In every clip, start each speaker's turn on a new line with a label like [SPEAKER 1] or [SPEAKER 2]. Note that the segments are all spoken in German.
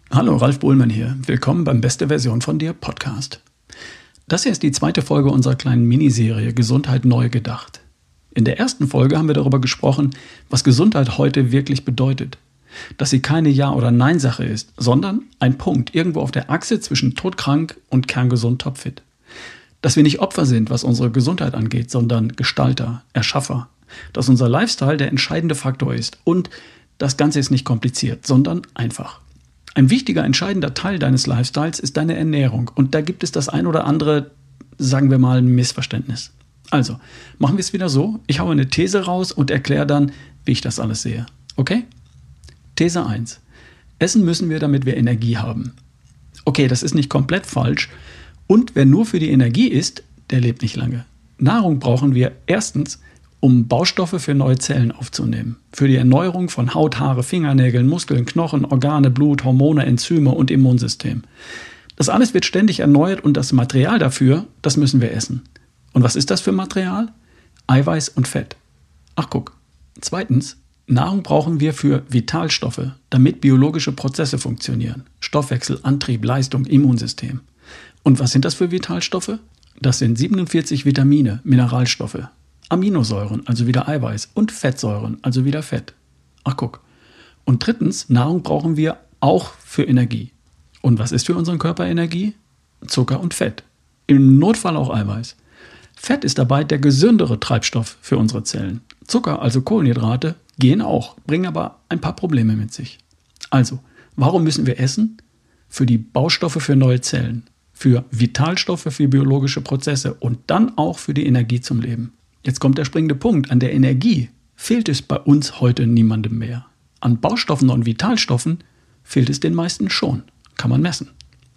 [SPEAKER 1] Hallo, Ralf Bohlmann hier. Willkommen beim Beste Version von dir Podcast. Das hier ist die zweite Folge unserer kleinen Miniserie Gesundheit neu gedacht. In der ersten Folge haben wir darüber gesprochen, was Gesundheit heute wirklich bedeutet. Dass sie keine Ja- oder Nein-Sache ist, sondern ein Punkt irgendwo auf der Achse zwischen todkrank und kerngesund topfit. Dass wir nicht Opfer sind, was unsere Gesundheit angeht, sondern Gestalter, Erschaffer. Dass unser Lifestyle der entscheidende Faktor ist und das Ganze ist nicht kompliziert, sondern einfach. Ein wichtiger, entscheidender Teil deines Lifestyles ist deine Ernährung und da gibt es das ein oder andere, sagen wir mal, Missverständnis. Also, machen wir es wieder so, ich haue eine These raus und erkläre dann, wie ich das alles sehe. Okay? These 1. Essen müssen wir, damit wir Energie haben. Okay, das ist nicht komplett falsch. Und wer nur für die Energie isst, der lebt nicht lange. Nahrung brauchen wir erstens, um Baustoffe für neue Zellen aufzunehmen. Für die Erneuerung von Haut, Haare, Fingernägeln, Muskeln, Knochen, Organe, Blut, Hormone, Enzyme und Immunsystem. Das alles wird ständig erneuert und das Material dafür, das müssen wir essen. Und was ist das für Material? Eiweiß und Fett. Ach guck. Zweitens, Nahrung brauchen wir für Vitalstoffe, damit biologische Prozesse funktionieren. Stoffwechsel, Antrieb, Leistung, Immunsystem. Und was sind das für Vitalstoffe? Das sind 47 Vitamine, Mineralstoffe, Aminosäuren, also wieder Eiweiß, und Fettsäuren, also wieder Fett. Ach guck. Und drittens, Nahrung brauchen wir auch für Energie. Und was ist für unseren Körper Energie? Zucker und Fett. Im Notfall auch Eiweiß. Fett ist dabei der gesündere Treibstoff für unsere Zellen. Zucker, also Kohlenhydrate, gehen auch, bringen aber ein paar Probleme mit sich. Also, warum müssen wir essen? Für die Baustoffe für neue Zellen, für Vitalstoffe für biologische Prozesse und dann auch für die Energie zum Leben. Jetzt kommt der springende Punkt. An der Energie fehlt es bei uns heute niemandem mehr. An Baustoffen und Vitalstoffen fehlt es den meisten schon. Kann man messen.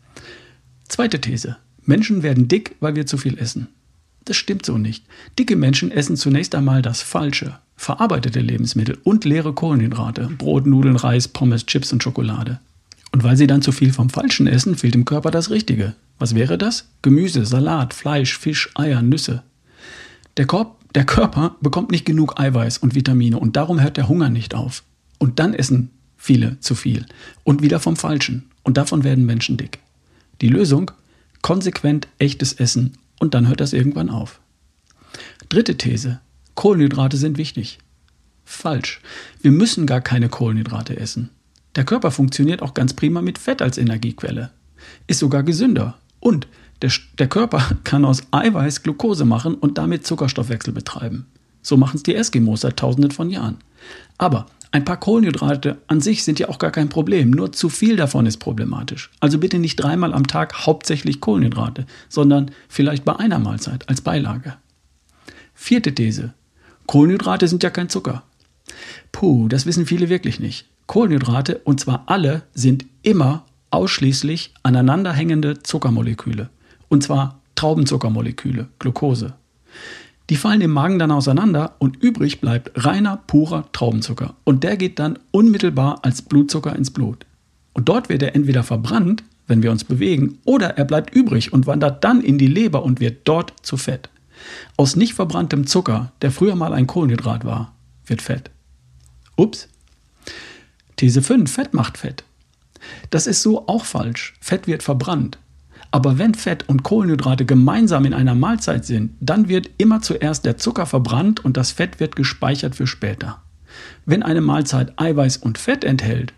[SPEAKER 1] Zweite These. Menschen werden dick, weil wir zu viel essen. Das stimmt so nicht. Dicke Menschen essen zunächst einmal das Falsche. Verarbeitete Lebensmittel und leere Kohlenhydrate. Brot, Nudeln, Reis, Pommes, Chips und Schokolade. Und weil sie dann zu viel vom Falschen essen, fehlt dem Körper das Richtige. Was wäre das? Gemüse, Salat, Fleisch, Fisch, Eier, Nüsse. Der Körper bekommt nicht genug Eiweiß und Vitamine und darum hört der Hunger nicht auf. Und dann essen viele zu viel und wieder vom Falschen. Und davon werden Menschen dick. Die Lösung? Konsequent echtes Essen und dann hört das irgendwann auf. Dritte These. Kohlenhydrate sind wichtig. Falsch. Wir müssen gar keine Kohlenhydrate essen. Der Körper funktioniert auch ganz prima mit Fett als Energiequelle. Ist sogar gesünder. Und der Körper kann aus Eiweiß Glucose machen und damit Zuckerstoffwechsel betreiben. So machen es die Eskimos seit Tausenden von Jahren. Aber ein paar Kohlenhydrate an sich sind ja auch gar kein Problem. Nur zu viel davon ist problematisch. Also bitte nicht 3-mal am Tag hauptsächlich Kohlenhydrate, sondern vielleicht bei einer Mahlzeit als Beilage. Vierte These. Kohlenhydrate sind ja kein Zucker. Puh, das wissen viele wirklich nicht. Kohlenhydrate, und zwar alle, sind immer ausschließlich aneinanderhängende Zuckermoleküle. Und zwar Traubenzuckermoleküle, Glucose. Die fallen im Magen dann auseinander und übrig bleibt reiner, purer Traubenzucker. Und der geht dann unmittelbar als Blutzucker ins Blut. Und dort wird er entweder verbrannt, wenn wir uns bewegen, oder er bleibt übrig und wandert dann in die Leber und wird dort zu Fett. Aus nicht verbranntem Zucker, der früher mal ein Kohlenhydrat war, wird Fett. Ups. These 5, Fett macht Fett. Das ist so auch falsch. Fett wird verbrannt. Aber wenn Fett und Kohlenhydrate gemeinsam in einer Mahlzeit sind, dann wird immer zuerst der Zucker verbrannt und das Fett wird gespeichert für später. Wenn eine Mahlzeit Eiweiß und Fett enthält,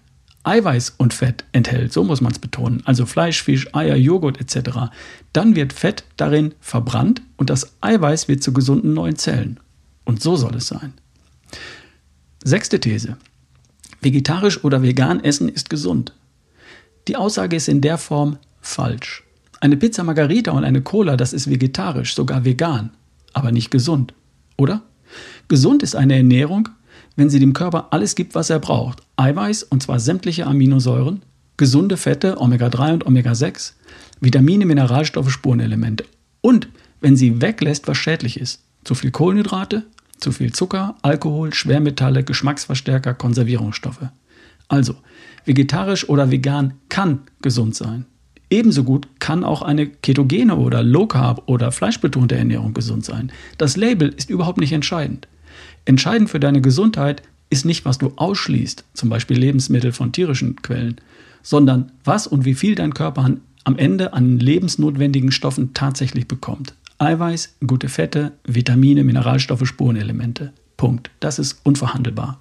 [SPEAKER 1] so muss man es betonen, also Fleisch, Fisch, Eier, Joghurt etc., dann wird Fett darin verbrannt und das Eiweiß wird zu gesunden neuen Zellen. Und so soll es sein. Sechste These. Vegetarisch oder vegan essen ist gesund. Die Aussage ist in der Form falsch. Eine Pizza Margarita und eine Cola, das ist vegetarisch, sogar vegan, aber nicht gesund, oder? Gesund ist eine Ernährung, wenn sie dem Körper alles gibt, was er braucht. Eiweiß, und zwar sämtliche Aminosäuren, gesunde Fette, Omega-3 und Omega-6, Vitamine, Mineralstoffe, Spurenelemente. Und wenn sie weglässt, was schädlich ist. Zu viel Kohlenhydrate, zu viel Zucker, Alkohol, Schwermetalle, Geschmacksverstärker, Konservierungsstoffe. Also, vegetarisch oder vegan kann gesund sein. Ebenso gut kann auch eine ketogene oder Low-Carb oder fleischbetonte Ernährung gesund sein. Das Label ist überhaupt nicht entscheidend. Entscheidend für deine Gesundheit ist nicht, was du ausschließt, zum Beispiel Lebensmittel von tierischen Quellen, sondern was und wie viel dein Körper am Ende an lebensnotwendigen Stoffen tatsächlich bekommt. Eiweiß, gute Fette, Vitamine, Mineralstoffe, Spurenelemente. Punkt. Das ist unverhandelbar.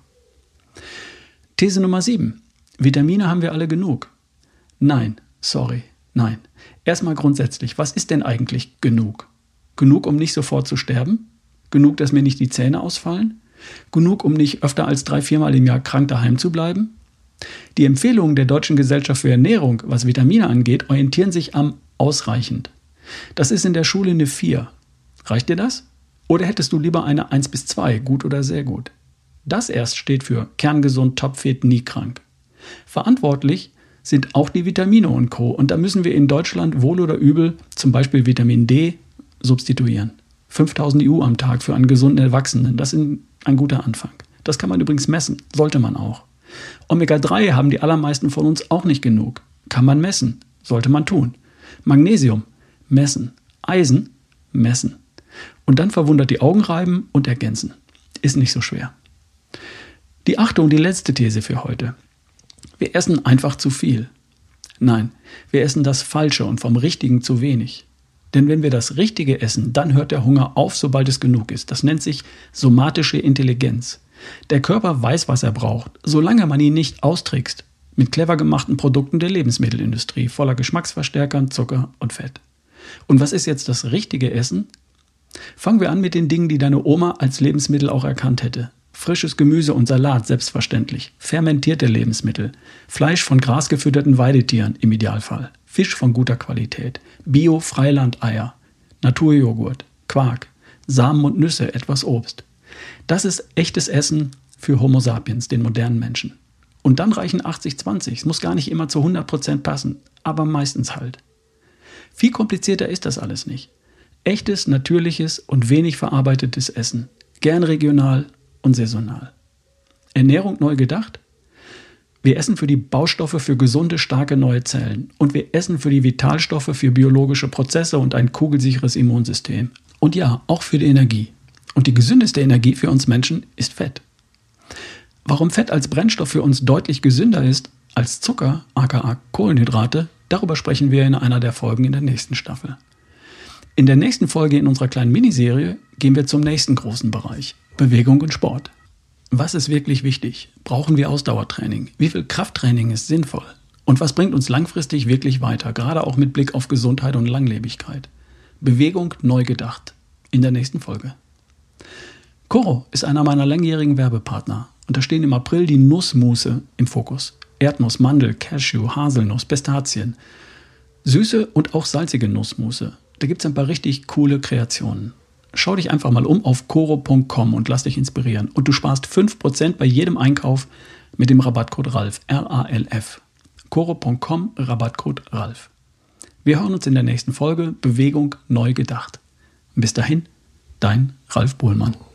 [SPEAKER 1] These Nummer 7. Vitamine haben wir alle genug. Nein. Erstmal grundsätzlich, was ist denn eigentlich genug? Genug, um nicht sofort zu sterben? Genug, dass mir nicht die Zähne ausfallen? Genug, um nicht öfter als 3-4 Mal im Jahr krank daheim zu bleiben? Die Empfehlungen der Deutschen Gesellschaft für Ernährung, was Vitamine angeht, orientieren sich am ausreichend. Das ist in der Schule eine 4. Reicht dir das? Oder hättest du lieber eine 1-2, gut oder sehr gut? Das erst steht für kerngesund, topfit, nie krank. Verantwortlich sind auch die Vitamine und Co. Und da müssen wir in Deutschland wohl oder übel zum Beispiel Vitamin D substituieren. 5000 IU am Tag für einen gesunden Erwachsenen, das ist ein guter Anfang. Das kann man übrigens messen, sollte man auch. Omega-3 haben die allermeisten von uns auch nicht genug. Kann man messen, sollte man tun. Magnesium, messen. Eisen, messen. Und dann verwundert die Augen reiben und ergänzen. Ist nicht so schwer. Die 8. und die letzte These für heute. Wir essen einfach zu viel. Nein, wir essen das Falsche und vom Richtigen zu wenig. Denn wenn wir das Richtige essen, dann hört der Hunger auf, sobald es genug ist. Das nennt sich somatische Intelligenz. Der Körper weiß, was er braucht, solange man ihn nicht austrickst mit clever gemachten Produkten der Lebensmittelindustrie, voller Geschmacksverstärkern, Zucker und Fett. Und was ist jetzt das richtige Essen? Fangen wir an mit den Dingen, die deine Oma als Lebensmittel auch erkannt hätte. Frisches Gemüse und Salat, selbstverständlich. Fermentierte Lebensmittel. Fleisch von grasgefütterten Weidetieren im Idealfall. Fisch von guter Qualität. Bio-Freiland-Eier. Naturjoghurt. Quark. Samen und Nüsse, etwas Obst. Das ist echtes Essen für Homo sapiens, den modernen Menschen. Und dann reichen 80-20. Es muss gar nicht immer zu 100% passen, aber meistens halt. Viel komplizierter ist das alles nicht. Echtes, natürliches und wenig verarbeitetes Essen. Gern regional und saisonal. Ernährung neu gedacht? Wir essen für die Baustoffe für gesunde, starke neue Zellen. Und wir essen für die Vitalstoffe für biologische Prozesse und ein kugelsicheres Immunsystem. Und ja, auch für die Energie. Und die gesündeste Energie für uns Menschen ist Fett. Warum Fett als Brennstoff für uns deutlich gesünder ist als Zucker, aka Kohlenhydrate, darüber sprechen wir in einer der Folgen in der nächsten Staffel. In der nächsten Folge in unserer kleinen Miniserie gehen wir zum nächsten großen Bereich, Bewegung und Sport. Was ist wirklich wichtig? Brauchen wir Ausdauertraining? Wie viel Krafttraining ist sinnvoll? Und was bringt uns langfristig wirklich weiter, gerade auch mit Blick auf Gesundheit und Langlebigkeit? Bewegung neu gedacht. In der nächsten Folge. Coro ist einer meiner langjährigen Werbepartner und da stehen im April die Nussmusse im Fokus. Erdnuss, Mandel, Cashew, Haselnuss, Pistazien. Süße und auch salzige Nussmusse. Da gibt es ein paar richtig coole Kreationen. Schau dich einfach mal um auf coro.com und lass dich inspirieren. Und du sparst 5% bei jedem Einkauf mit dem Rabattcode RALF. R-A-L-F. coro.com, Rabattcode RALF. Wir hören uns in der nächsten Folge Bewegung neu gedacht. Bis dahin, dein Ralf Bohlmann.